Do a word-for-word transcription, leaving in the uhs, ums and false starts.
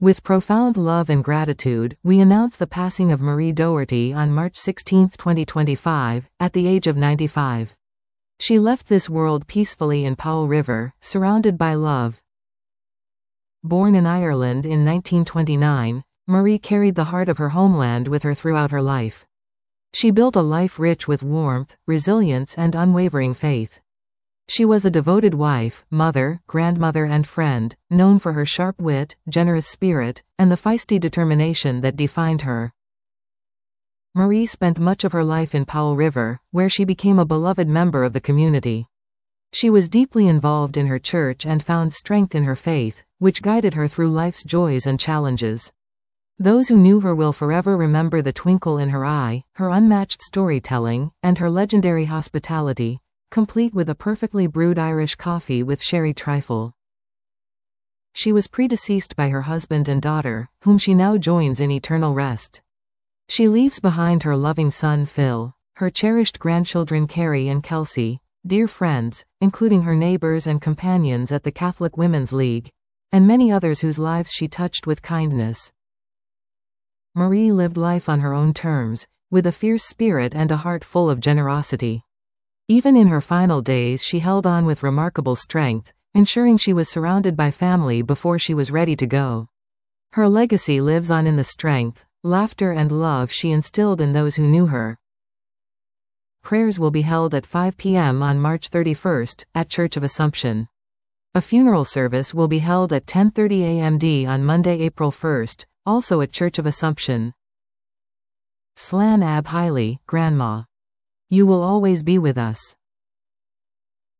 With profound love and gratitude, we announce the passing of Marie Doherty on March sixteenth twenty twenty-five, at the age of ninety-five. She left this world peacefully in Powell River, surrounded by love. Born in Ireland in nineteen twenty-nine, Marie carried the heart of her homeland with her throughout her life. She built a life rich with warmth, resilience, and unwavering faith. She was a devoted wife, mother, grandmother, and friend, known for her sharp wit, generous spirit, and the feisty determination that defined her. Marie spent much of her life in Powell River, where she became a beloved member of the community. She was deeply involved in her church and found strength in her faith, which guided her through life's joys and challenges. Those who knew her will forever remember the twinkle in her eye, her unmatched storytelling, and her legendary hospitality, complete with a perfectly brewed Irish coffee with sherry trifle. She was predeceased by her husband and daughter, whom she now joins in eternal rest. She leaves behind her loving son Phil, her cherished grandchildren Carrie and Kelsey, dear friends, including her neighbors and companions at the Catholic Women's League, and many others whose lives she touched with kindness. Marie lived life on her own terms, with a fierce spirit and a heart full of generosity. Even in her final days, she held on with remarkable strength, ensuring she was surrounded by family before she was ready to go. Her legacy lives on in the strength, laughter, and love she instilled in those who knew her. Prayers will be held at five p m on March thirty-first, at Church of Assumption. A funeral service will be held at ten thirty a m d on Monday, April first, also at Church of Assumption. Slán ab Haile, Grandma. You will always be with us.